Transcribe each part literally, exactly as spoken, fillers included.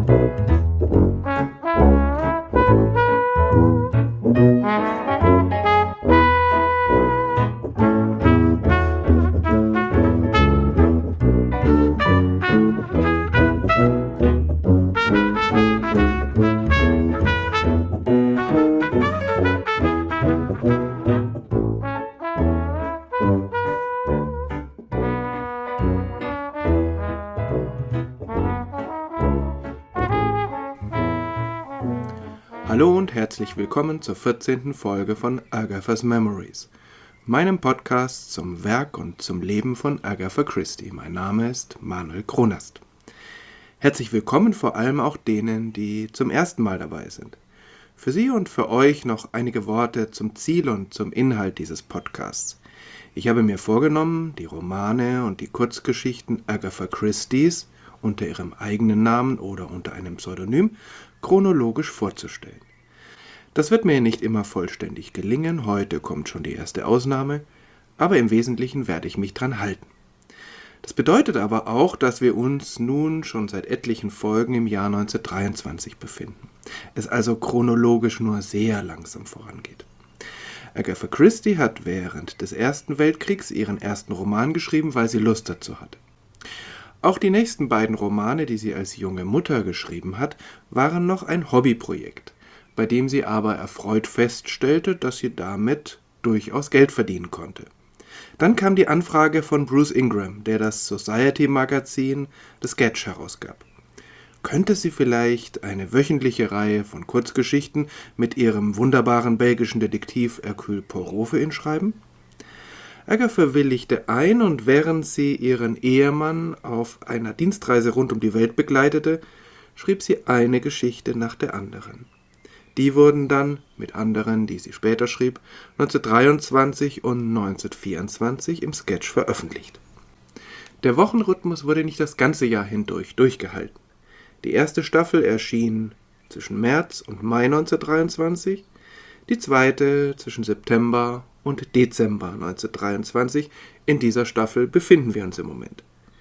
Hallo und herzlich willkommen zur vierzehnten Folge von Agatha's Memories, meinem Podcast zum Werk und zum Leben von Agatha Christie. Mein Name ist Manuel Kronast. Herzlich willkommen vor allem auch denen, die zum ersten Mal dabei sind. Für Sie und für euch noch einige Worte zum Ziel und zum Inhalt dieses Podcasts. Ich habe mir vorgenommen, die Romane und die Kurzgeschichten Agatha Christies unter ihrem eigenen Namen oder unter einem Pseudonym chronologisch vorzustellen. Das wird mir nicht immer vollständig gelingen, heute kommt schon die erste Ausnahme, aber im Wesentlichen werde ich mich dran halten. Das bedeutet aber auch, dass wir uns nun schon seit etlichen Folgen im Jahr neunzehnhundertdreiundzwanzig befinden, es also chronologisch nur sehr langsam vorangeht. Agatha Christie hat während des Ersten Weltkriegs ihren ersten Roman geschrieben, weil sie Lust dazu hatte. Auch die nächsten beiden Romane, die sie als junge Mutter geschrieben hat, waren noch ein Hobbyprojekt, bei dem sie aber erfreut feststellte, dass sie damit durchaus Geld verdienen konnte. Dann kam die Anfrage von Bruce Ingram, der das Society-Magazin The Sketch herausgab. Könnte sie vielleicht eine wöchentliche Reihe von Kurzgeschichten mit ihrem wunderbaren belgischen Detektiv Hercule Poirot für ihn schreiben? Agatha willigte ein und während sie ihren Ehemann auf einer Dienstreise rund um die Welt begleitete, schrieb sie eine Geschichte nach der anderen. Die wurden dann, mit anderen, die sie später schrieb, neunzehnhundertdreiundzwanzig und neunzehnhundertvierundzwanzig im Sketch veröffentlicht. Der Wochenrhythmus wurde nicht das ganze Jahr hindurch durchgehalten. Die erste Staffel erschien zwischen März und Mai neunzehnhundertdreiundzwanzig, die zweite zwischen September und Dezember neunzehnhundertdreiundzwanzig. In dieser Staffel befinden wir uns im Moment.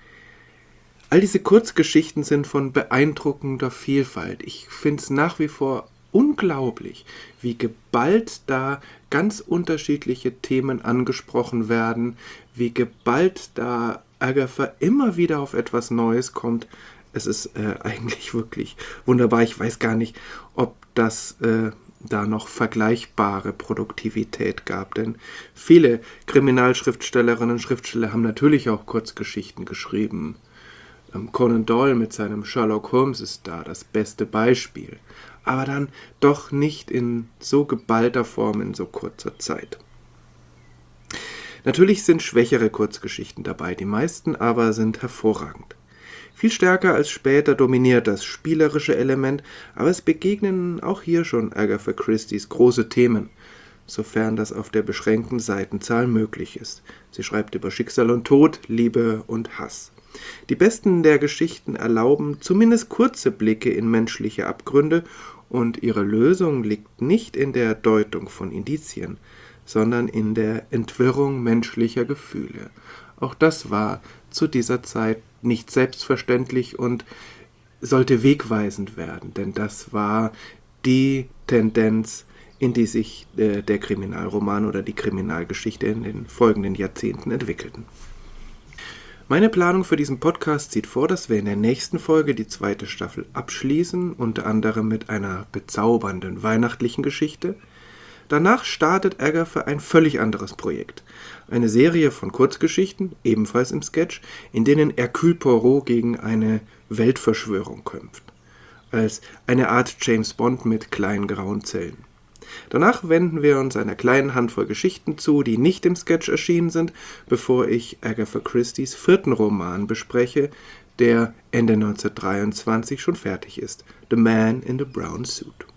All diese Kurzgeschichten sind von beeindruckender Vielfalt. Ich finde es nach wie vor unglaublich, wie geballt da ganz unterschiedliche Themen angesprochen werden, wie geballt da Agatha immer wieder auf etwas Neues kommt. Es ist äh, eigentlich wirklich wunderbar. Ich weiß gar nicht, ob das äh, da noch vergleichbare Produktivität gab, denn viele Kriminalschriftstellerinnen und Schriftsteller haben natürlich auch Kurzgeschichten geschrieben. Ähm, Conan Doyle mit seinem Sherlock Holmes ist da das beste Beispiel, aber dann doch nicht in so geballter Form in so kurzer Zeit. Natürlich sind schwächere Kurzgeschichten dabei, die meisten aber sind hervorragend. Viel stärker als später dominiert das spielerische Element, aber es begegnen auch hier schon Agatha Christies große Themen, sofern das auf der beschränkten Seitenzahl möglich ist. Sie schreibt über Schicksal und Tod, Liebe und Hass. Die besten der Geschichten erlauben zumindest kurze Blicke in menschliche Abgründe und ihre Lösung liegt nicht in der Deutung von Indizien, sondern in der Entwirrung menschlicher Gefühle. Auch das war zu dieser Zeit nicht selbstverständlich und sollte wegweisend werden, denn das war die Tendenz, in die sich äh, der Kriminalroman oder die Kriminalgeschichte in den folgenden Jahrzehnten entwickelten. Meine Planung für diesen Podcast sieht vor, dass wir in der nächsten Folge die zweite Staffel abschließen, unter anderem mit einer bezaubernden weihnachtlichen Geschichte. Danach startet Agatha ein völlig anderes Projekt. Eine Serie von Kurzgeschichten, ebenfalls im Sketch, in denen Hercule Poirot gegen eine Weltverschwörung kämpft. Als eine Art James Bond mit kleinen grauen Zellen. Danach wenden wir uns einer kleinen Handvoll Geschichten zu, die nicht im Sketch erschienen sind, bevor ich Agatha Christies vierten Roman bespreche, der Ende neunzehnhundertdreiundzwanzig schon fertig ist, The Man in the Brown Suit.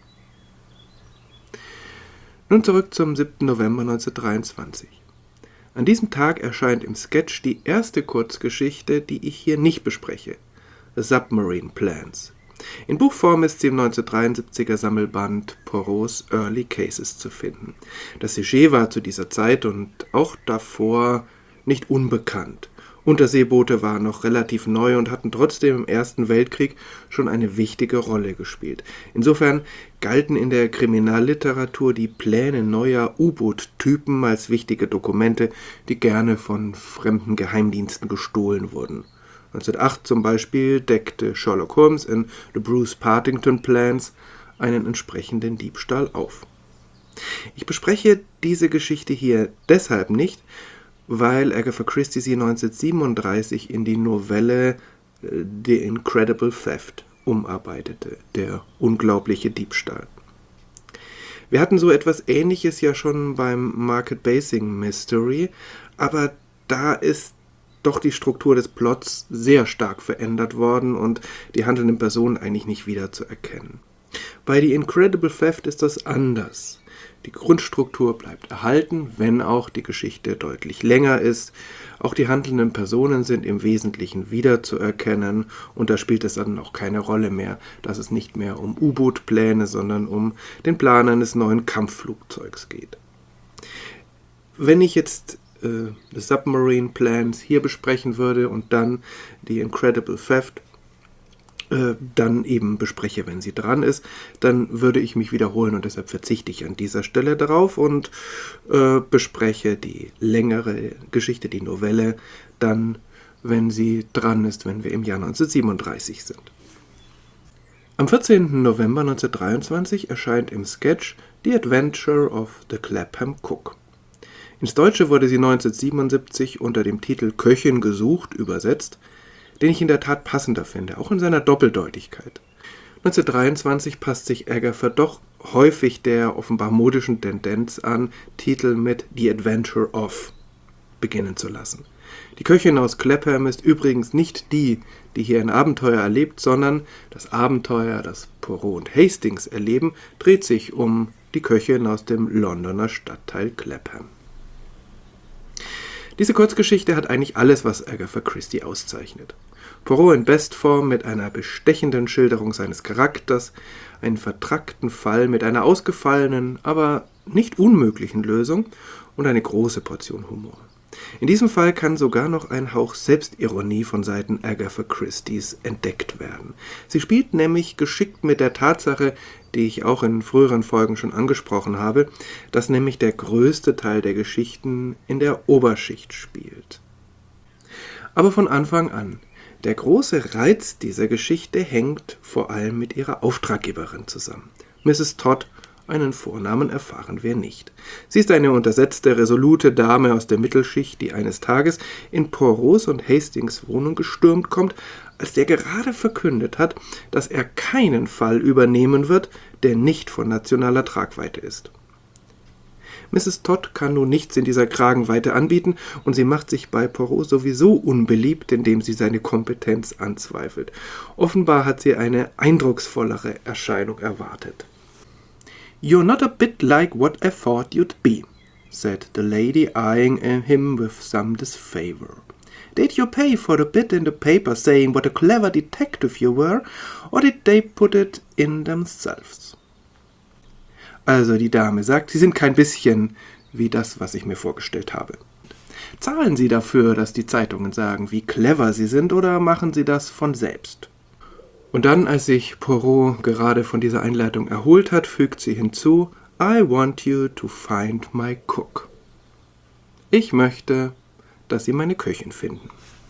Nun zurück zum siebten November neunzehnhundertdreiundzwanzig. An diesem Tag erscheint im Sketch die erste Kurzgeschichte, die ich hier nicht bespreche, The Submarine Plans. In Buchform ist sie im neunzehnhundertdreiundsiebziger Sammelband Poirots Early Cases zu finden. Das Sujet war zu dieser Zeit und auch davor nicht unbekannt Unterseeboote waren noch relativ neu und hatten trotzdem im Ersten Weltkrieg schon eine wichtige Rolle gespielt. Insofern galten in der Kriminalliteratur die Pläne neuer U-Boot-Typen als wichtige Dokumente, die gerne von fremden Geheimdiensten gestohlen wurden. neunzehnhundertacht zum Beispiel deckte Sherlock Holmes in The Bruce Partington Plans einen entsprechenden Diebstahl auf. Ich bespreche diese Geschichte hier deshalb nicht, weil Agatha Christie sie neunzehnhundertsiebenunddreißig in die Novelle The Incredible Theft umarbeitete, der unglaubliche Diebstahl. Wir hatten so etwas Ähnliches ja schon beim Market Basing Mystery, aber da ist doch die Struktur des Plots sehr stark verändert worden und die handelnden Personen eigentlich nicht wiederzuerkennen. Bei The Incredible Theft ist das anders. Die Grundstruktur bleibt erhalten, wenn auch die Geschichte deutlich länger ist. Auch die handelnden Personen sind im Wesentlichen wiederzuerkennen und da spielt es dann auch keine Rolle mehr, dass es nicht mehr um U-Boot-Pläne, sondern um den Plan eines neuen Kampfflugzeugs geht. Wenn ich jetzt äh, The Submarine Plans hier besprechen würde und dann The Incredible Theft dann eben bespreche, wenn sie dran ist, dann würde ich mich wiederholen und deshalb verzichte ich an dieser Stelle darauf und äh, bespreche die längere Geschichte, die Novelle, dann, wenn sie dran ist, wenn wir im Jahr neunzehnhundertsiebenunddreißig sind. Am vierzehnten November neunzehnhundertdreiundzwanzig erscheint im Sketch The Adventure of the Clapham Cook. Ins Deutsche wurde sie neunzehnhundertsiebenundsiebzig unter dem Titel Köchin gesucht übersetzt, den ich in der Tat passender finde, auch in seiner Doppeldeutigkeit. neunzehnhundertdreiundzwanzig passt sich Agatha doch häufig der offenbar modischen Tendenz an, Titel mit The Adventure of beginnen zu lassen. Die Köchin aus Clapham ist übrigens nicht die, die hier ein Abenteuer erlebt, sondern das Abenteuer, das Poirot und Hastings erleben, dreht sich um die Köchin aus dem Londoner Stadtteil Clapham. Diese Kurzgeschichte hat eigentlich alles, was Agatha Christie auszeichnet. Poirot in Bestform mit einer bestechenden Schilderung seines Charakters, einen vertrackten Fall mit einer ausgefallenen, aber nicht unmöglichen Lösung und eine große Portion Humor. In diesem Fall kann sogar noch ein Hauch Selbstironie von Seiten Agatha Christies entdeckt werden. Sie spielt nämlich geschickt mit der Tatsache, die ich auch in früheren Folgen schon angesprochen habe, dass nämlich der größte Teil der Geschichten in der Oberschicht spielt. Aber von Anfang an. Der große Reiz dieser Geschichte hängt vor allem mit ihrer Auftraggeberin zusammen. Misses Todd, einen Vornamen erfahren wir nicht. Sie ist eine untersetzte, resolute Dame aus der Mittelschicht, die eines Tages in Poirots und Hastings Wohnung gestürmt kommt, als der gerade verkündet hat, dass er keinen Fall übernehmen wird, der nicht von nationaler Tragweite ist. Misses Todd kann nun nichts in dieser Kragenweite anbieten und sie macht sich bei Poirot sowieso unbeliebt, indem sie seine Kompetenz anzweifelt. Offenbar hat sie eine eindrucksvollere Erscheinung erwartet. "You're not a bit like what I thought you'd be," said the lady, eyeing him with some disfavor. "Did you pay for the bit in the paper saying what a clever detective you were, or did they put it in themselves?" Also die Dame sagt, Sie sind kein bisschen wie das, was ich mir vorgestellt habe. Zahlen Sie dafür, dass die Zeitungen sagen, wie clever Sie sind, oder machen Sie das von selbst? Und dann, als sich Poirot gerade von dieser Einleitung erholt hat, fügt sie hinzu, I want you to find my cook. Ich möchte, dass Sie meine Köchin finden.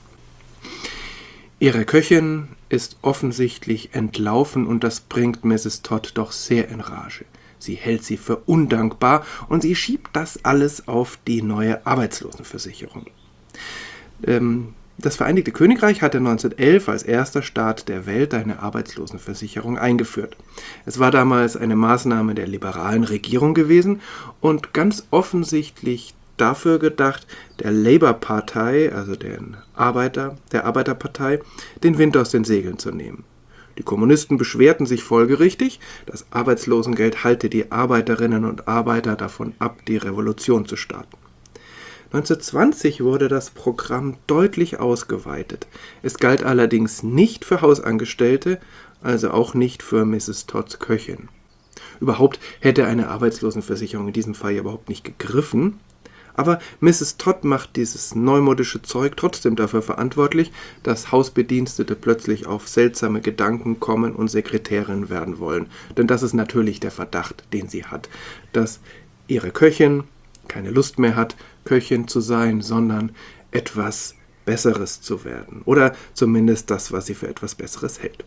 Ihre Köchin ist offensichtlich entlaufen und das bringt Misses Todd doch sehr in Rage. Sie hält sie für undankbar und sie schiebt das alles auf die neue Arbeitslosenversicherung. Ähm, das Vereinigte Königreich hatte neunzehnhundertelf als erster Staat der Welt eine Arbeitslosenversicherung eingeführt. Es war damals eine Maßnahme der liberalen Regierung gewesen und ganz offensichtlich dafür gedacht, der Labour-Partei, also den Arbeiter, der Arbeiterpartei, den Wind aus den Segeln zu nehmen. Die Kommunisten beschwerten sich folgerichtig, das Arbeitslosengeld halte die Arbeiterinnen und Arbeiter davon ab, die Revolution zu starten. neunzehnhundertzwanzig wurde das Programm deutlich ausgeweitet. Es galt allerdings nicht für Hausangestellte, also auch nicht für Misses Todds Köchin. Überhaupt hätte eine Arbeitslosenversicherung in diesem Fall überhaupt nicht gegriffen, Aber Misses Todd macht dieses neumodische Zeug trotzdem dafür verantwortlich, dass Hausbedienstete plötzlich auf seltsame Gedanken kommen und Sekretärin werden wollen. Denn das ist natürlich der Verdacht, den sie hat, dass ihre Köchin keine Lust mehr hat, Köchin zu sein, sondern etwas Besseres zu werden. Oder zumindest das, was sie für etwas Besseres hält.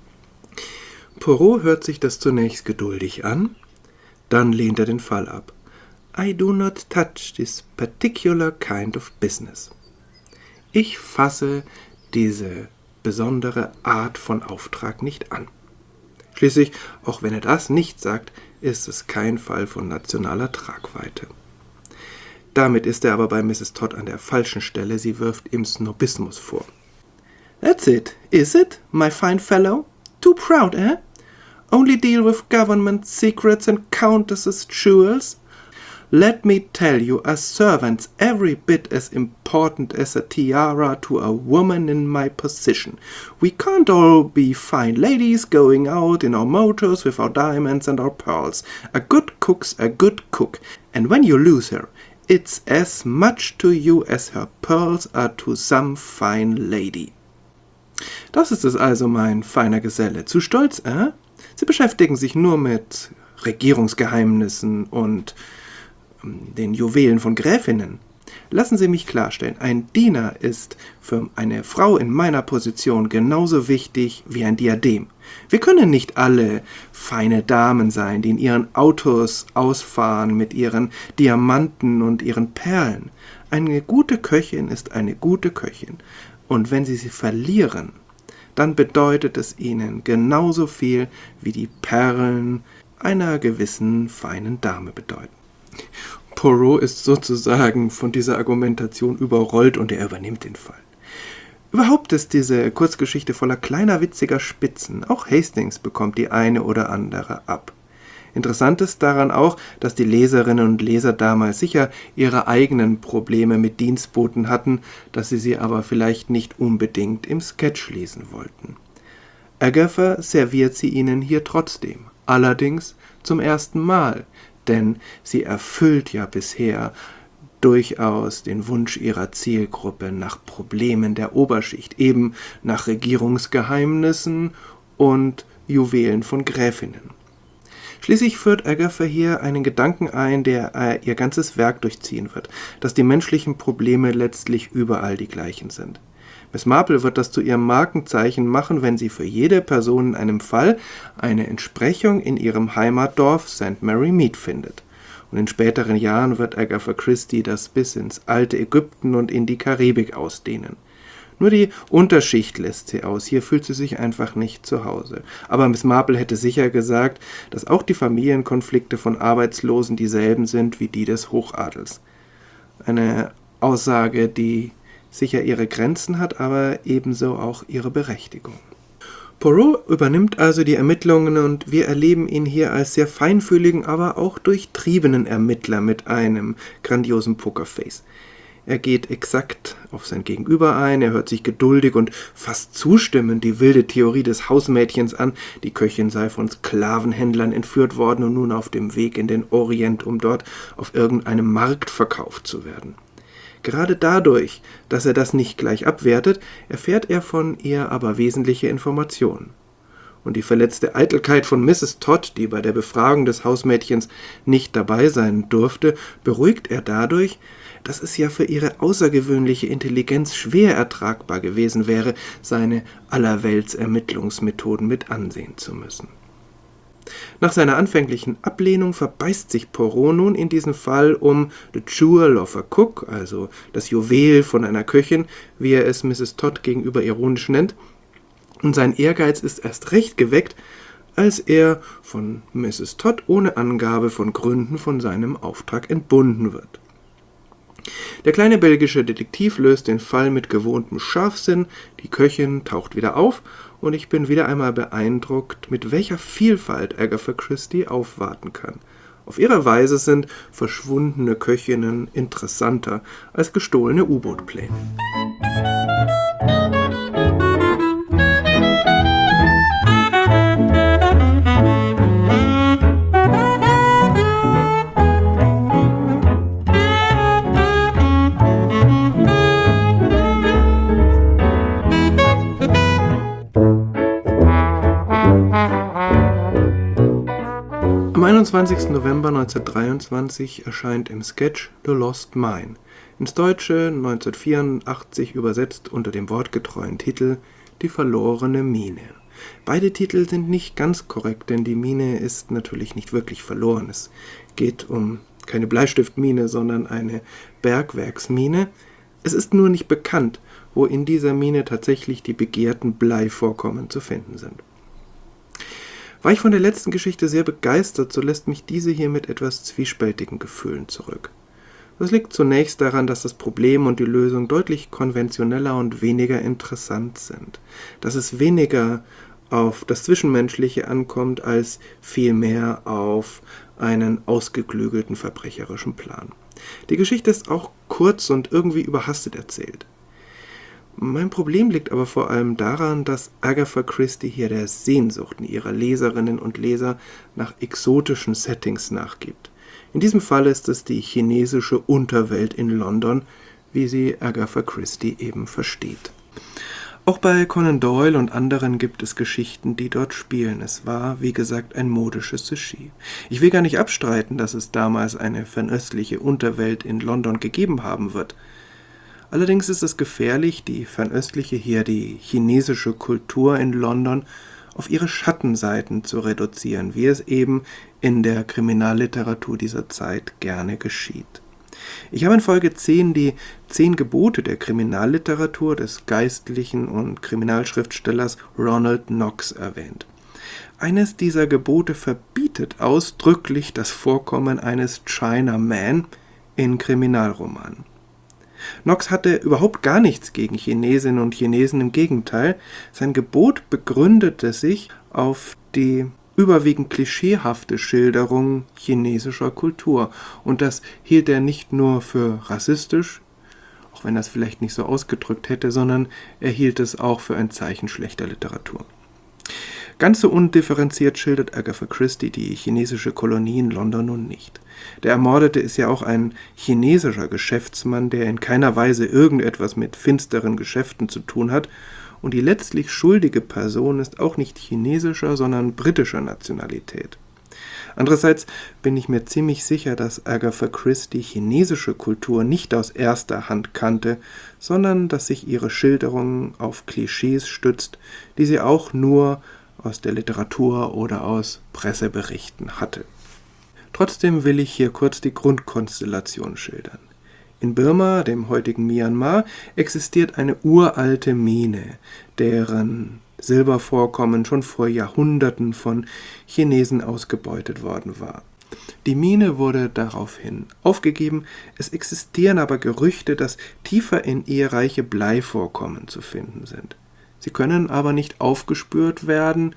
Poirot hört sich das zunächst geduldig an, dann lehnt er den Fall ab. I do not touch this particular kind of business. Ich fasse diese besondere Art von Auftrag nicht an. Schließlich, auch wenn er das nicht sagt, ist es kein Fall von nationaler Tragweite. Damit ist er aber bei Misses Todd an der falschen Stelle, sie wirft ihm Snobismus vor. That's it, is it, my fine fellow? Too proud, eh? Only deal with government secrets and countesses' jewels? Let me tell you, a servant's every bit as important as a tiara to a woman in my position. We can't all be fine ladies going out in our motors with our diamonds and our pearls. A good cook's a good cook, and when you lose her, it's as much to you as her pearls are to some fine lady. Das ist es also, mein feiner Geselle. Zu stolz, äh? Sie beschäftigen sich nur mit Regierungsgeheimnissen und den Juwelen von Gräfinnen. Lassen Sie mich klarstellen, ein Diener ist für eine Frau in meiner Position genauso wichtig wie ein Diadem. Wir können nicht alle feine Damen sein, die in ihren Autos ausfahren mit ihren Diamanten und ihren Perlen. Eine gute Köchin ist eine gute Köchin. Und wenn Sie sie verlieren, dann bedeutet es ihnen genauso viel, wie die Perlen einer gewissen feinen Dame bedeuten. Poirot ist sozusagen von dieser Argumentation überrollt und er übernimmt den Fall. Überhaupt ist diese Kurzgeschichte voller kleiner witziger Spitzen. Auch Hastings bekommt die eine oder andere ab. Interessant ist daran auch, dass die Leserinnen und Leser damals sicher ihre eigenen Probleme mit Dienstboten hatten, dass sie sie aber vielleicht nicht unbedingt im Sketch lesen wollten. Agatha serviert sie ihnen hier trotzdem, allerdings zum ersten Mal, denn sie erfüllt ja bisher durchaus den Wunsch ihrer Zielgruppe nach Problemen der Oberschicht, eben nach Regierungsgeheimnissen und Juwelen von Gräfinnen. Schließlich führt Agatha hier einen Gedanken ein, der ihr ganzes Werk durchziehen wird, dass die menschlichen Probleme letztlich überall die gleichen sind. Miss Marple wird das zu ihrem Markenzeichen machen, wenn sie für jede Person in einem Fall eine Entsprechung in ihrem Heimatdorf Saint Mary Mead findet. Und in späteren Jahren wird Agatha Christie das bis ins alte Ägypten und in die Karibik ausdehnen. Nur die Unterschicht lässt sie aus, hier fühlt sie sich einfach nicht zu Hause. Aber Miss Marple hätte sicher gesagt, dass auch die Familienkonflikte von Arbeitslosen dieselben sind wie die des Hochadels. Eine Aussage, die sicher ihre Grenzen hat, aber ebenso auch ihre Berechtigung. Poirot übernimmt also die Ermittlungen und wir erleben ihn hier als sehr feinfühligen, aber auch durchtriebenen Ermittler mit einem grandiosen Pokerface. Er geht exakt auf sein Gegenüber ein, er hört sich geduldig und fast zustimmend die wilde Theorie des Hausmädchens an, die Köchin sei von Sklavenhändlern entführt worden und nun auf dem Weg in den Orient, um dort auf irgendeinem Markt verkauft zu werden. Gerade dadurch, dass er das nicht gleich abwertet, erfährt er von ihr aber wesentliche Informationen. Und die verletzte Eitelkeit von Misses Todd, die bei der Befragung des Hausmädchens nicht dabei sein durfte, beruhigt er dadurch, dass es ja für ihre außergewöhnliche Intelligenz schwer ertragbar gewesen wäre, seine Allerwelts-Ermittlungsmethoden mit ansehen zu müssen. Nach seiner anfänglichen Ablehnung verbeißt sich Poirot nun in diesem Fall um the jewel of a cook, also das Juwel von einer Köchin, wie er es Misses Todd gegenüber ironisch nennt, und sein Ehrgeiz ist erst recht geweckt, als er von Misses Todd ohne Angabe von Gründen von seinem Auftrag entbunden wird. Der kleine belgische Detektiv löst den Fall mit gewohntem Scharfsinn, die Köchin taucht wieder auf und ich bin wieder einmal beeindruckt, mit welcher Vielfalt Agatha Christie aufwarten kann. Auf ihre Weise sind verschwundene Köchinnen interessanter als gestohlene U-Boot-Pläne. Am einundzwanzigsten November neunzehnhundertdreiundzwanzig erscheint im Sketch The Lost Mine, ins Deutsche neunzehnhundertvierundachtzig übersetzt unter dem wortgetreuen Titel Die verlorene Mine. Beide Titel sind nicht ganz korrekt, denn die Mine ist natürlich nicht wirklich verloren. Es geht um keine Bleistiftmine, sondern eine Bergwerksmine. Es ist nur nicht bekannt, wo in dieser Mine tatsächlich die begehrten Bleivorkommen zu finden sind. War ich von der letzten Geschichte sehr begeistert, so lässt mich diese hier mit etwas zwiespältigen Gefühlen zurück. Das liegt zunächst daran, dass das Problem und die Lösung deutlich konventioneller und weniger interessant sind. Dass es weniger auf das Zwischenmenschliche ankommt, als vielmehr auf einen ausgeklügelten verbrecherischen Plan. Die Geschichte ist auch kurz und irgendwie überhastet erzählt. Mein Problem liegt aber vor allem daran, dass Agatha Christie hier der Sehnsucht ihrer Leserinnen und Leser nach exotischen Settings nachgibt. In diesem Fall ist es die chinesische Unterwelt in London, wie sie Agatha Christie eben versteht. Auch bei Conan Doyle und anderen gibt es Geschichten, die dort spielen. Es war, wie gesagt, ein modisches Sujet. Ich will gar nicht abstreiten, dass es damals eine fernöstliche Unterwelt in London gegeben haben wird. Allerdings ist es gefährlich, die fernöstliche, hier die chinesische Kultur in London auf ihre Schattenseiten zu reduzieren, wie es eben in der Kriminalliteratur dieser Zeit gerne geschieht. Ich habe in Folge zehn die zehn Gebote der Kriminalliteratur des geistlichen und Kriminalschriftstellers Ronald Knox erwähnt. Eines dieser Gebote verbietet ausdrücklich das Vorkommen eines Chinaman in Kriminalromanen. Knox hatte überhaupt gar nichts gegen Chinesinnen und Chinesen, im Gegenteil. Sein Gebot begründete sich auf die überwiegend klischeehafte Schilderung chinesischer Kultur. Und das hielt er nicht nur für rassistisch, auch wenn er es vielleicht nicht so ausgedrückt hätte, sondern er hielt es auch für ein Zeichen schlechter Literatur. Ganz so undifferenziert schildert Agatha Christie die chinesische Kolonie in London nun nicht. Der Ermordete ist ja auch ein chinesischer Geschäftsmann, der in keiner Weise irgendetwas mit finsteren Geschäften zu tun hat, und die letztlich schuldige Person ist auch nicht chinesischer, sondern britischer Nationalität. Andererseits bin ich mir ziemlich sicher, dass Agatha Christie chinesische Kultur nicht aus erster Hand kannte, sondern dass sich ihre Schilderung auf Klischees stützt, die sie auch nur aus der Literatur oder aus Presseberichten hatte. Trotzdem will ich hier kurz die Grundkonstellation schildern. In Birma, dem heutigen Myanmar, existiert eine uralte Mine, deren Silbervorkommen schon vor Jahrhunderten von Chinesen ausgebeutet worden war. Die Mine wurde daraufhin aufgegeben, es existieren aber Gerüchte, dass tiefer in ihr reiche Bleivorkommen zu finden sind. Sie können aber nicht aufgespürt werden,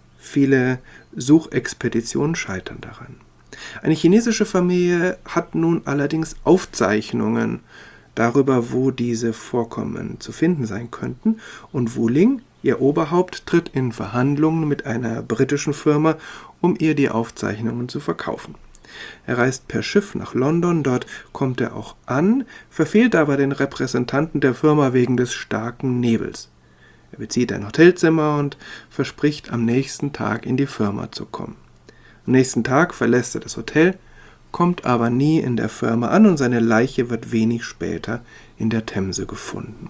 viele Suchexpeditionen scheitern daran. Eine chinesische Familie hat nun allerdings Aufzeichnungen darüber, wo diese Vorkommen zu finden sein könnten, und Wu Ling, ihr Oberhaupt, tritt in Verhandlungen mit einer britischen Firma, um ihr die Aufzeichnungen zu verkaufen. Er reist per Schiff nach London, dort kommt er auch an, verfehlt aber den Repräsentanten der Firma wegen des starken Nebels. Er bezieht ein Hotelzimmer und verspricht, am nächsten Tag in die Firma zu kommen. Am nächsten Tag verlässt er das Hotel, kommt aber nie in der Firma an, und seine Leiche wird wenig später in der Themse gefunden.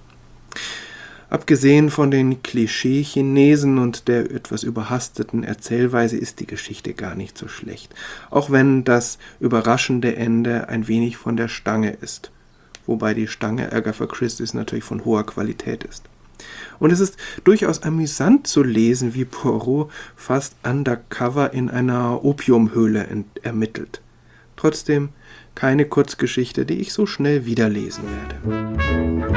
Abgesehen von den Klischee-Chinesen und der etwas überhasteten Erzählweise ist die Geschichte gar nicht so schlecht, auch wenn das überraschende Ende ein wenig von der Stange ist, wobei die Stange Agatha Christies natürlich von hoher Qualität ist. Und es ist durchaus amüsant zu lesen, wie Poirot fast undercover in einer Opiumhöhle ermittelt. Trotzdem keine Kurzgeschichte, die ich so schnell wieder lesen werde.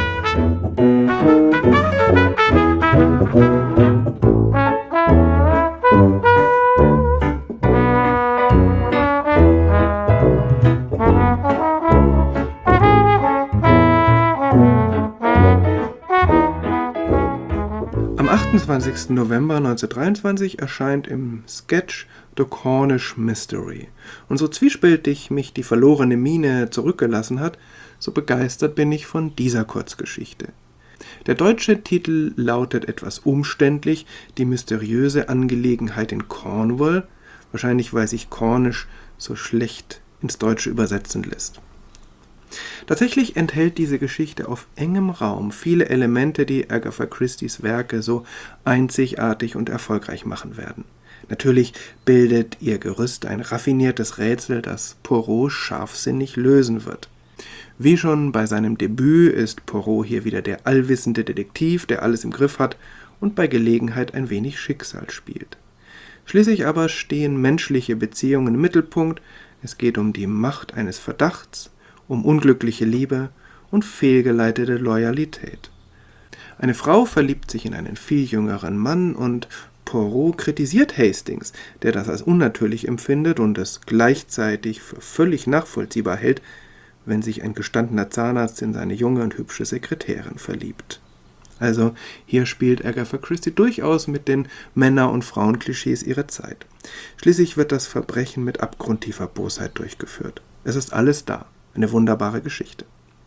Am achtundzwanzigsten November neunzehnhundertdreiundzwanzig erscheint im Sketch The Cornish Mystery. Und so zwiespältig mich die verlorene Mine zurückgelassen hat, so begeistert bin ich von dieser Kurzgeschichte. Der deutsche Titel lautet etwas umständlich Die mysteriöse Angelegenheit in Cornwall, wahrscheinlich weil sich Cornish so schlecht ins Deutsche übersetzen lässt. Tatsächlich enthält diese Geschichte auf engem Raum viele Elemente, die Agatha Christies Werke so einzigartig und erfolgreich machen werden. Natürlich bildet ihr Gerüst ein raffiniertes Rätsel, das Poirot scharfsinnig lösen wird. Wie schon bei seinem Debüt ist Poirot hier wieder der allwissende Detektiv, der alles im Griff hat und bei Gelegenheit ein wenig Schicksal spielt. Schließlich aber stehen menschliche Beziehungen im Mittelpunkt, es geht um die Macht eines Verdachts, um unglückliche Liebe und fehlgeleitete Loyalität. Eine Frau verliebt sich in einen viel jüngeren Mann und Poirot kritisiert Hastings, der das als unnatürlich empfindet und es gleichzeitig für völlig nachvollziehbar hält, wenn sich ein gestandener Zahnarzt in seine junge und hübsche Sekretärin verliebt. Also hier spielt Agatha Christie durchaus mit den Männer- und Frauenklischees ihrer Zeit. Schließlich wird das Verbrechen mit abgrundtiefer Bosheit durchgeführt. Es ist alles da. Eine wunderbare Geschichte.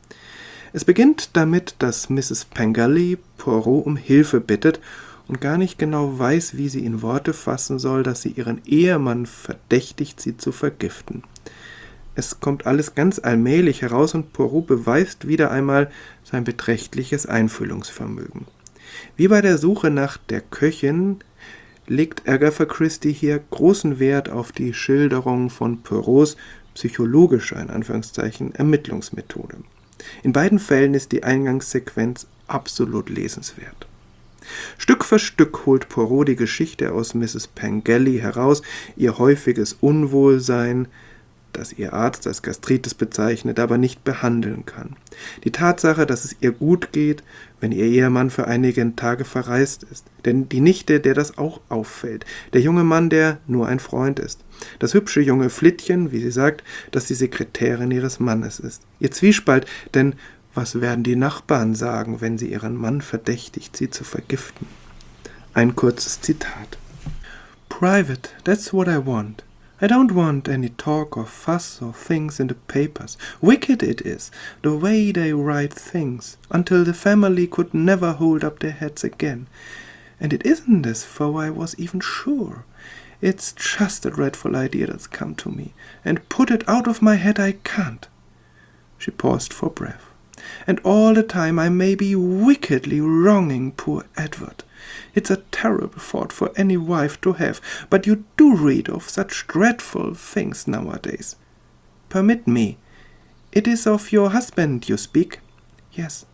Es beginnt damit, dass Misses Pengelly Poirot um Hilfe bittet und gar nicht genau weiß, wie sie in Worte fassen soll, dass sie ihren Ehemann verdächtigt, sie zu vergiften. Es kommt alles ganz allmählich heraus und Poirot beweist wieder einmal sein beträchtliches Einfühlungsvermögen. Wie bei der Suche nach der Köchin legt Agatha Christie hier großen Wert auf die Schilderung von Poirots psychologischer, in Anführungszeichen, Ermittlungsmethode. In beiden Fällen ist die Eingangssequenz absolut lesenswert. Stück für Stück holt Poirot die Geschichte aus Misses Pengelly heraus, ihr häufiges Unwohlsein, das ihr Arzt als Gastritis bezeichnet, aber nicht behandeln kann. Die Tatsache, dass es ihr gut geht, wenn ihr Ehemann für einige Tage verreist ist. Denn die Nichte, der das auch auffällt. Der junge Mann, der nur ein Freund ist. Das hübsche junge Flittchen, wie sie sagt, das die Sekretärin ihres Mannes ist. Ihr Zwiespalt, denn was werden die Nachbarn sagen, wenn sie ihren Mann verdächtigt, sie zu vergiften? Ein kurzes Zitat. Private, that's what I want. I don't want any talk or fuss or things in the papers. Wicked it is, the way they write things, until the family could never hold up their heads again. And it isn't as though I was even sure. It's just a dreadful idea that's come to me, and put it out of my head I can't. She paused for breath. And all the time I may be wickedly wronging poor Edward. It's a terrible thought for any wife to have, but you do read of such dreadful things nowadays. Permit me. It is of your husband you speak? Yes.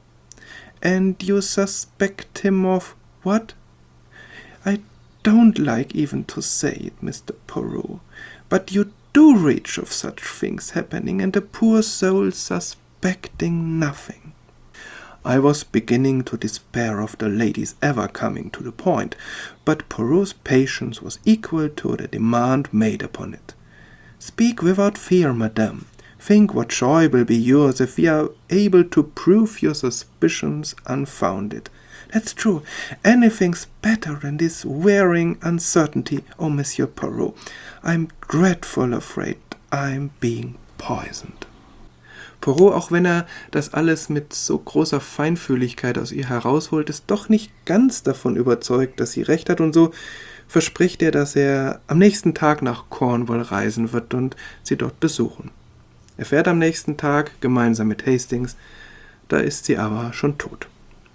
And you suspect him of what? I don't like even to say it, Mister Poirot, but you do read of such things happening, and the poor soul suspecting nothing. I was beginning to despair of the lady's ever coming to the point, but Poirot's patience was equal to the demand made upon it. Speak without fear, madame. Think what joy will be yours if we are able to prove your suspicions unfounded. That's true. Anything's better than this wearing uncertainty, oh, Monsieur Poirot. I'm dreadful afraid I'm being poisoned. Poirot, auch wenn er das alles mit so großer Feinfühligkeit aus ihr herausholt, ist doch nicht ganz davon überzeugt, dass sie recht hat, und so verspricht er, dass er am nächsten Tag nach Cornwall reisen wird und sie dort besuchen. Er fährt am nächsten Tag gemeinsam mit Hastings, da ist sie aber schon tot.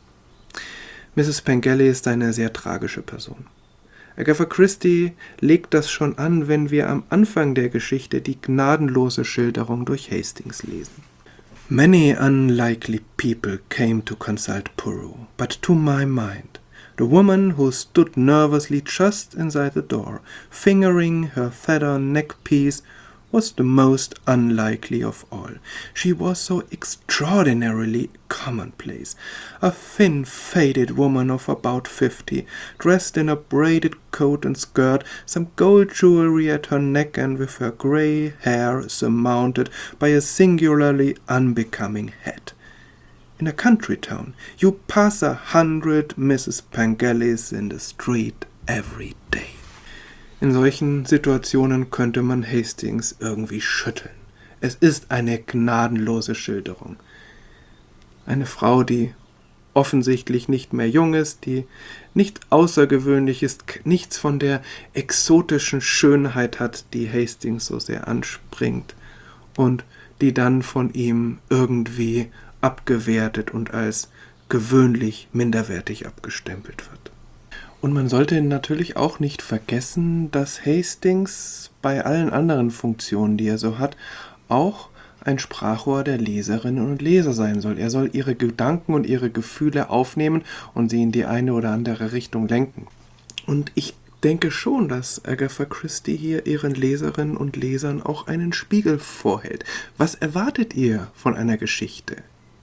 Misses Pengelly ist eine sehr tragische Person. Agatha Christie legt das schon an, wenn wir am Anfang der Geschichte die gnadenlose Schilderung durch Hastings lesen. Many unlikely people came to consult Poirot, but to my mind, the woman who stood nervously just inside the door, fingering her feather neckpiece, was the most unlikely of all. She was so extraordinarily commonplace, a thin, faded woman of about fifty, dressed in a braided coat and skirt, some gold jewelry at her neck, and with her grey hair surmounted by a singularly unbecoming hat. In a country town, you pass a hundred Misses Pengellys in the street every day. In solchen Situationen könnte man Hastings irgendwie schütteln. Es ist eine gnadenlose Schilderung. Eine Frau, die offensichtlich nicht mehr jung ist, die nicht außergewöhnlich ist, nichts von der exotischen Schönheit hat, die Hastings so sehr anspringt und die dann von ihm irgendwie abgewertet und als gewöhnlich minderwertig abgestempelt wird. Und man sollte natürlich auch nicht vergessen, dass Hastings bei allen anderen Funktionen, die er so hat, auch ein Sprachrohr der Leserinnen und Leser sein soll. Er soll ihre Gedanken und ihre Gefühle aufnehmen und sie in die eine oder andere Richtung lenken. Und ich denke schon, dass Agatha Christie hier ihren Leserinnen und Lesern auch einen Spiegel vorhält. Was erwartet ihr von einer Geschichte?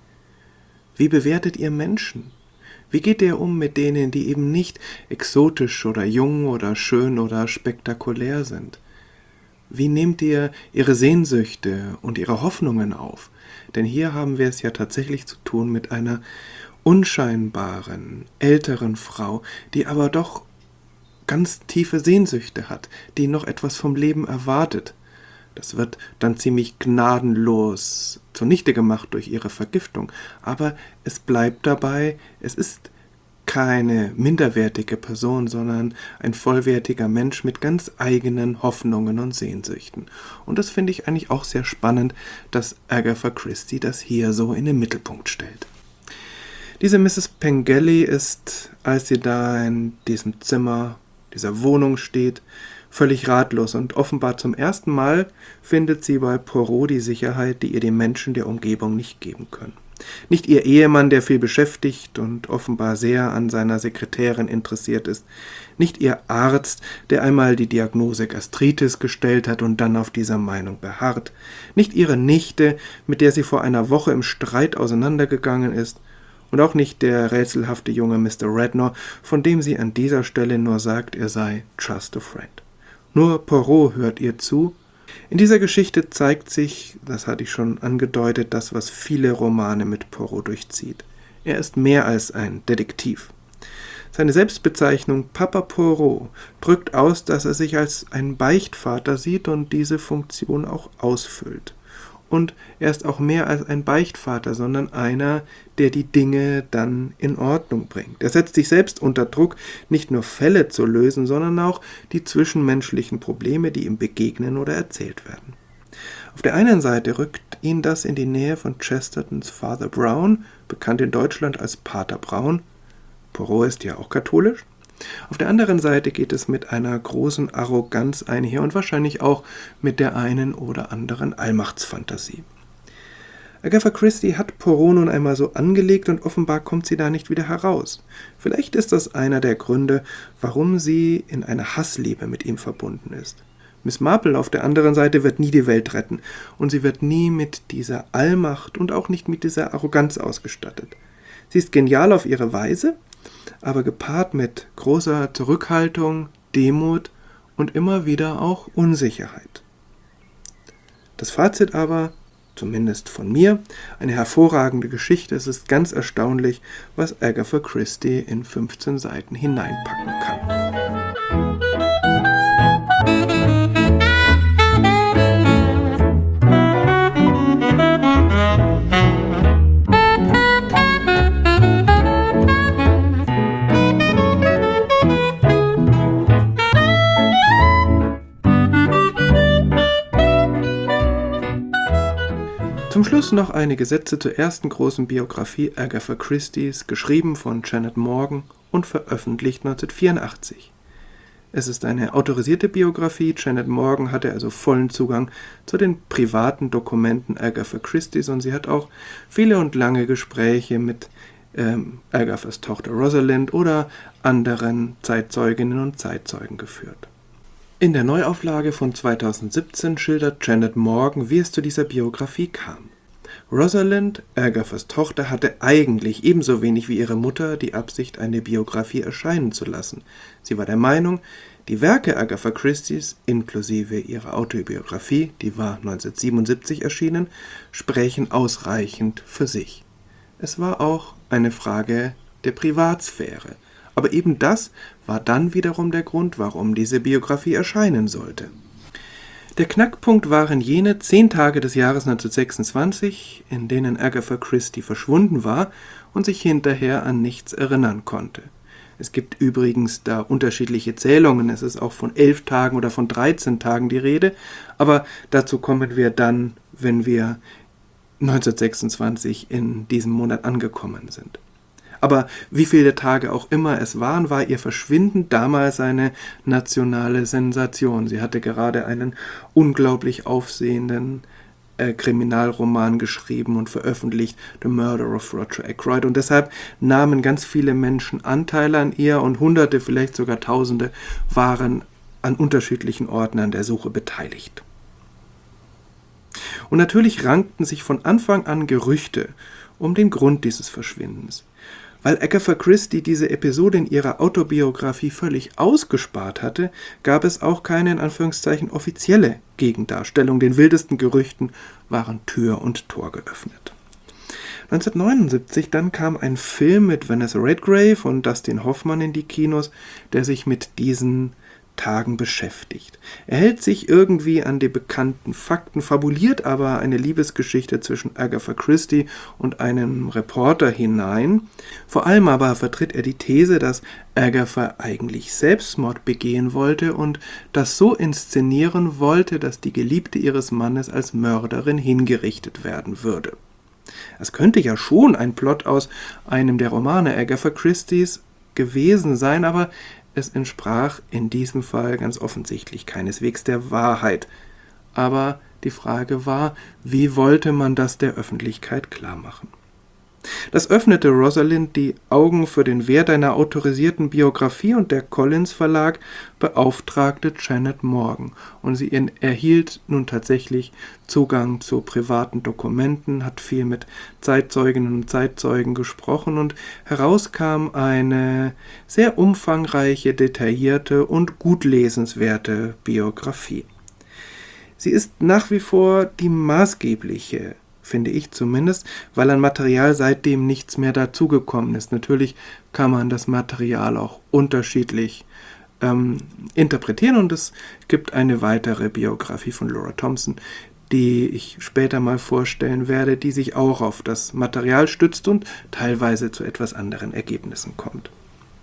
Wie bewertet ihr Menschen? Wie geht ihr um mit denen, die eben nicht exotisch oder jung oder schön oder spektakulär sind? Wie nehmt ihr ihre Sehnsüchte und ihre Hoffnungen auf? Denn hier haben wir es ja tatsächlich zu tun mit einer unscheinbaren, älteren Frau, die aber doch ganz tiefe Sehnsüchte hat, die noch etwas vom Leben erwartet. Das wird dann ziemlich gnadenlos zunichte gemacht durch ihre Vergiftung. Aber es bleibt dabei, es ist keine minderwertige Person, sondern ein vollwertiger Mensch mit ganz eigenen Hoffnungen und Sehnsüchten. Und das finde ich eigentlich auch sehr spannend, dass Agatha Christie das hier so in den Mittelpunkt stellt. Diese Misses Pengelly ist, als sie da in diesem Zimmer, dieser Wohnung steht, völlig ratlos und offenbar zum ersten Mal findet sie bei Poirot die Sicherheit, die ihr die Menschen der Umgebung nicht geben können. Nicht ihr Ehemann, der viel beschäftigt und offenbar sehr an seiner Sekretärin interessiert ist. Nicht ihr Arzt, der einmal die Diagnose Gastritis gestellt hat und dann auf dieser Meinung beharrt. Nicht ihre Nichte, mit der sie vor einer Woche im Streit auseinandergegangen ist. Und auch nicht der rätselhafte junge Mister Rednor, von dem sie an dieser Stelle nur sagt, er sei just a friend. Nur Poirot hört ihr zu. In dieser Geschichte zeigt sich, das hatte ich schon angedeutet, das, was viele Romane mit Poirot durchzieht. Er ist mehr als ein Detektiv. Seine Selbstbezeichnung Papa Poirot drückt aus, dass er sich als einen Beichtvater sieht und diese Funktion auch ausfüllt. Und er ist auch mehr als ein Beichtvater, sondern einer, der die Dinge dann in Ordnung bringt. Er setzt sich selbst unter Druck, nicht nur Fälle zu lösen, sondern auch die zwischenmenschlichen Probleme, die ihm begegnen oder erzählt werden. Auf der einen Seite rückt ihn das in die Nähe von Chestertons Father Brown, bekannt in Deutschland als Pater Brown. Poirot ist ja auch katholisch. Auf der anderen Seite geht es mit einer großen Arroganz einher und wahrscheinlich auch mit der einen oder anderen Allmachtsfantasie. Agatha Christie hat Poirot nun einmal so angelegt und offenbar kommt sie da nicht wieder heraus. Vielleicht ist das einer der Gründe, warum sie in einer Hassliebe mit ihm verbunden ist. Miss Marple auf der anderen Seite wird nie die Welt retten und sie wird nie mit dieser Allmacht und auch nicht mit dieser Arroganz ausgestattet. Sie ist genial auf ihre Weise, aber gepaart mit großer Zurückhaltung, Demut und immer wieder auch Unsicherheit. Das Fazit aber, zumindest von mir, eine hervorragende Geschichte. Es ist ganz erstaunlich, was Agatha Christie in fünfzehn Seiten hineinpacken kann. Zum Schluss noch einige Sätze zur ersten großen Biografie Agatha Christies, geschrieben von Janet Morgan und veröffentlicht neunzehnhundertvierundachtzig. Es ist eine autorisierte Biografie. Janet Morgan hatte also vollen Zugang zu den privaten Dokumenten Agatha Christies und sie hat auch viele und lange Gespräche mit ähm, Agathas Tochter Rosalind oder anderen Zeitzeuginnen und Zeitzeugen geführt. In der Neuauflage von zweitausendsiebzehn schildert Janet Morgan, wie es zu dieser Biografie kam. Rosalind, Agathas Tochter, hatte eigentlich ebenso wenig wie ihre Mutter die Absicht, eine Biografie erscheinen zu lassen. Sie war der Meinung, die Werke Agatha Christies, inklusive ihrer Autobiografie, die war neunzehnhundertsiebenundsiebzig erschienen, sprechen ausreichend für sich. Es war auch eine Frage der Privatsphäre. Aber eben das war dann wiederum der Grund, warum diese Biografie erscheinen sollte. Der Knackpunkt waren jene zehn Tage des Jahres neunzehnhundertsechsundzwanzig, in denen Agatha Christie verschwunden war und sich hinterher an nichts erinnern konnte. Es gibt übrigens da unterschiedliche Zählungen. Es ist auch von elf Tagen oder von dreizehn Tagen die Rede. Aber dazu kommen wir dann, wenn wir neunzehnhundertsechsundzwanzig in diesem Monat angekommen sind. Aber wie viele Tage auch immer es waren, war ihr Verschwinden damals eine nationale Sensation. Sie hatte gerade einen unglaublich aufsehenden äh, Kriminalroman geschrieben und veröffentlicht, The Murder of Roger Ackroyd. Und deshalb nahmen ganz viele Menschen Anteil an ihr und Hunderte, vielleicht sogar Tausende waren an unterschiedlichen Orten an der Suche beteiligt. Und natürlich rankten sich von Anfang an Gerüchte um den Grund dieses Verschwindens. Weil Agatha Christie diese Episode in ihrer Autobiografie völlig ausgespart hatte, gab es auch keine in Anführungszeichen offizielle Gegendarstellung. Den wildesten Gerüchten waren Tür und Tor geöffnet. neunzehnhundertneunundsiebzig dann kam ein Film mit Vanessa Redgrave und Dustin Hoffman in die Kinos, der sich mit diesen Tagen beschäftigt. Er hält sich irgendwie an die bekannten Fakten, fabuliert aber eine Liebesgeschichte zwischen Agatha Christie und einem Reporter hinein. Vor allem aber vertritt er die These, dass Agatha eigentlich Selbstmord begehen wollte und das so inszenieren wollte, dass die Geliebte ihres Mannes als Mörderin hingerichtet werden würde. Es könnte ja schon ein Plot aus einem der Romane Agatha Christies gewesen sein, aber es entsprach in diesem Fall ganz offensichtlich keineswegs der Wahrheit. Aber die Frage war, wie wollte man das der Öffentlichkeit klarmachen? Das öffnete Rosalind die Augen für den Wert einer autorisierten Biografie und der Collins Verlag beauftragte Janet Morgan. Und sie erhielt nun tatsächlich Zugang zu privaten Dokumenten, hat viel mit Zeitzeuginnen und Zeitzeugen gesprochen und heraus kam eine sehr umfangreiche, detaillierte und gut lesenswerte Biografie. Sie ist nach wie vor die maßgebliche, finde ich zumindest, weil an Material seitdem nichts mehr dazugekommen ist. Natürlich kann man das Material auch unterschiedlich ähm, interpretieren und es gibt eine weitere Biografie von Laura Thompson, die ich später mal vorstellen werde, die sich auch auf das Material stützt und teilweise zu etwas anderen Ergebnissen kommt.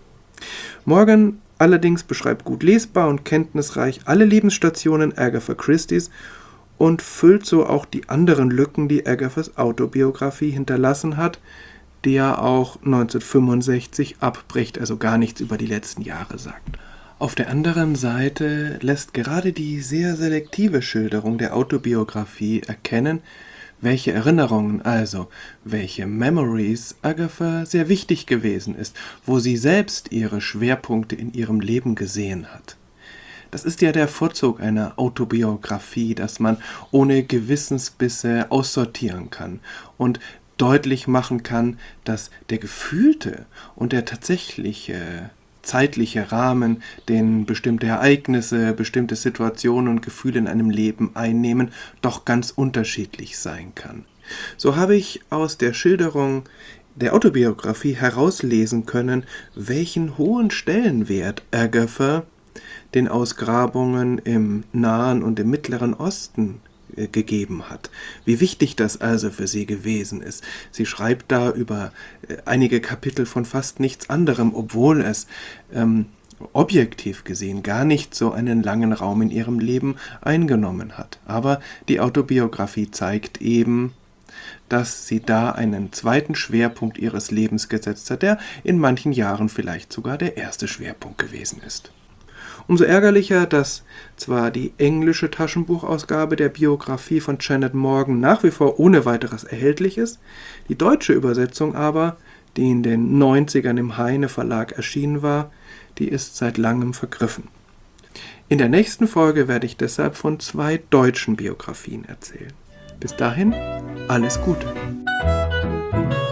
Morgan allerdings beschreibt gut lesbar und kenntnisreich alle Lebensstationen Agatha Christies und füllt so auch die anderen Lücken, die Agathas Autobiografie hinterlassen hat, die ja auch neunzehnhundertfünfundsechzig abbricht, also gar nichts über die letzten Jahre sagt. Auf der anderen Seite lässt gerade die sehr selektive Schilderung der Autobiografie erkennen, welche Erinnerungen, also welche Memories Agatha sehr wichtig gewesen ist, wo sie selbst ihre Schwerpunkte in ihrem Leben gesehen hat. Das ist ja der Vorzug einer Autobiografie, dass man ohne Gewissensbisse aussortieren kann und deutlich machen kann, dass der gefühlte und der tatsächliche zeitliche Rahmen, den bestimmte Ereignisse, bestimmte Situationen und Gefühle in einem Leben einnehmen, doch ganz unterschiedlich sein kann. So habe ich aus der Schilderung der Autobiografie herauslesen können, welchen hohen Stellenwert Agatha den Ausgrabungen im Nahen und im Mittleren Osten äh, gegeben hat. Wie wichtig das also für sie gewesen ist. Sie schreibt da über äh, einige Kapitel von fast nichts anderem, obwohl es ähm, objektiv gesehen gar nicht so einen langen Raum in ihrem Leben eingenommen hat. Aber die Autobiografie zeigt eben, dass sie da einen zweiten Schwerpunkt ihres Lebens gesetzt hat, der in manchen Jahren vielleicht sogar der erste Schwerpunkt gewesen ist. Umso ärgerlicher, dass zwar die englische Taschenbuchausgabe der Biografie von Janet Morgan nach wie vor ohne weiteres erhältlich ist, die deutsche Übersetzung aber, die in den neunzigern im Heine Verlag erschienen war, die ist seit langem vergriffen. In der nächsten Folge werde ich deshalb von zwei deutschen Biografien erzählen. Bis dahin, alles Gute!